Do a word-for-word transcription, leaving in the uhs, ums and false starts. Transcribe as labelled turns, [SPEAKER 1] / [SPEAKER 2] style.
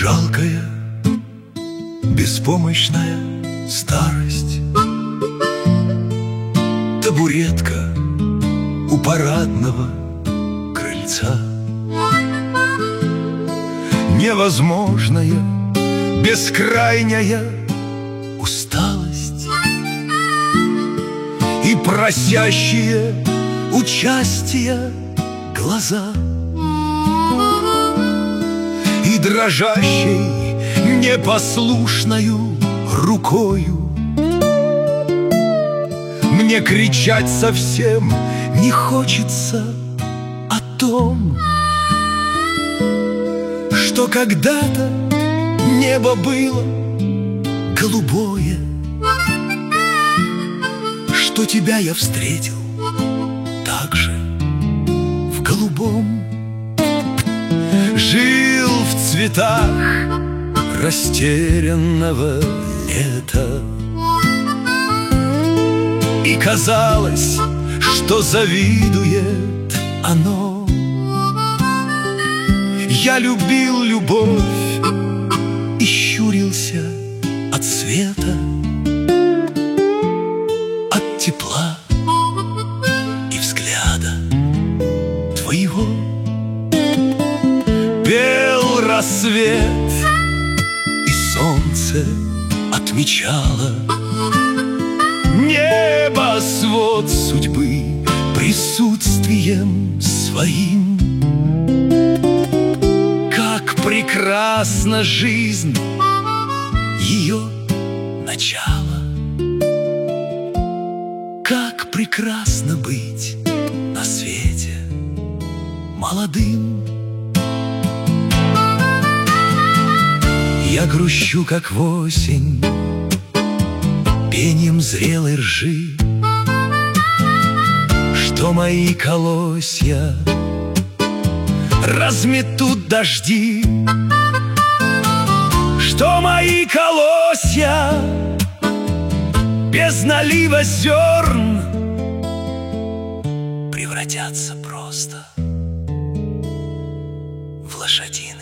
[SPEAKER 1] Жалкая, беспомощная старость. Табуретка у парадного крыльца. Невозможная, бескрайняя усталость и просящие участия глаза, и дрожащей непослушною рукою мне кричать совсем не хочется о том, что когда-то небо было голубое, что тебя я встретил также в голубом. Жил в цветах растерянного лета, и казалось, что завидует оно. Я любил любовь и щурился от света, от тепла и взгляда твоего. Пел рассвет, и солнце отмечало небосвод судьбы присутствием своим. Как прекрасна жизнь, ее начало. Как прекрасно быть на свете молодым. Я грущу, как в осень, пением зрелой ржи, что мои колосья разметут дожди, что мои колосья без налива зерн превратятся просто в лошадиный